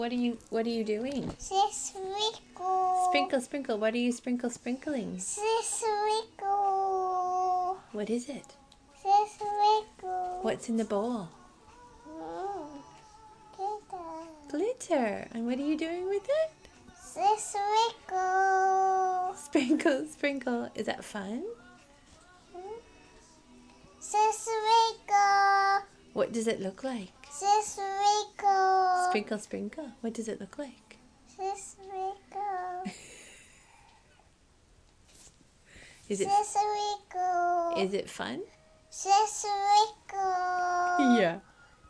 What are you doing? Sprinkle. Sprinkle, sprinkle. What are you sprinkling? Sprinkle. What is it? Sprinkle. What's in the bowl? Glitter. Glitter. And what are you doing with it? Sprinkle. Sprinkle, sprinkle. Is that fun? Sprinkle. What does it look like? Sprinkle. Sprinkle, sprinkle. What does it look like? Sprinkle. Is it Sprinkle. is it fun? Sprinkle. Yeah.